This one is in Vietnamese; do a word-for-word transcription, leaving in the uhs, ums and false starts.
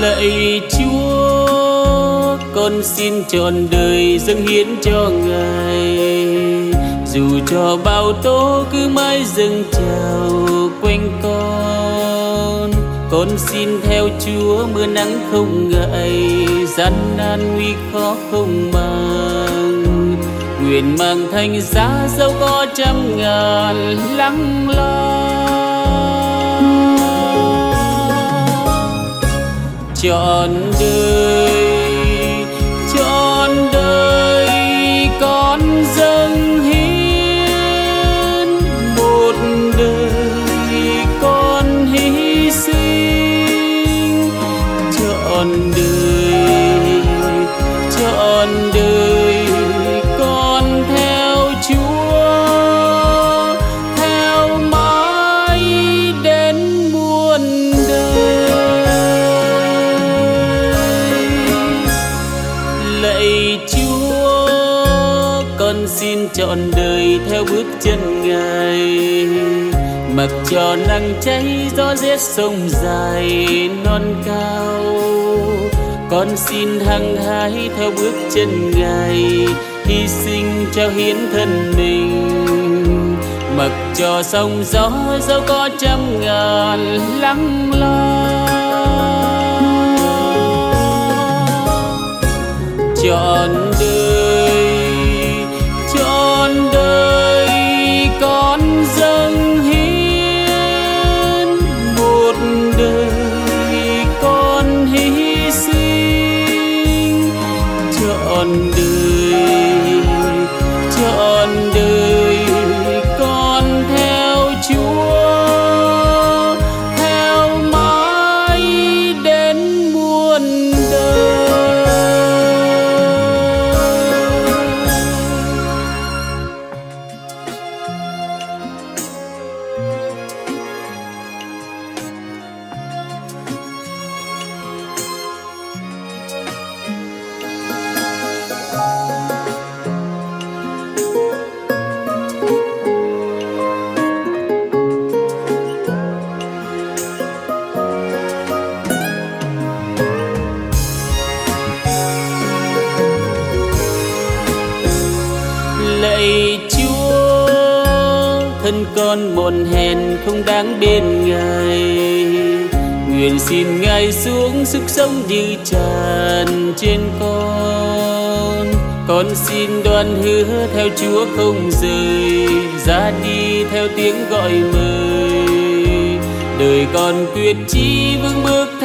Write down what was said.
Lạy Chúa, con xin trọn đời dâng hiến cho Ngài. Dù cho bao tố cứ mãi dâng trào quanh con, con xin theo Chúa mưa nắng không ngại, gian nan nguy khó không mang. Nguyện mang thành giá dẫu có trăm ngàn lắng lo. Trọn đời, trọn đời con dâng hiến, một đời con hy sinh. Trọn đời, trọn đời con theo Chúa, theo mãi đến muôn đời. Lạy Chúa, con xin trọn đời theo bước chân Ngài. Mặc cho nắng cháy gió rét sông dài non cao, con xin hăng hái theo bước chân Ngài, hy sinh trao hiến thân mình. Mặc cho sóng gió dẫu có trăm ngàn lắng lo. Trọn đời, trọn đời con dâng hiến, một đời con hy sinh. Trọn đời, trọn đời con theo Chúa, theo mãi đến muôn đời. Lạy Chúa, thân con mòn hèn không đáng bên Ngài. Nguyện xin Ngài xuống sức sống như tràn trên con. Con xin đoan hứa theo Chúa không rời, ra đi theo tiếng gọi mời. Đời con quyết chí vững bước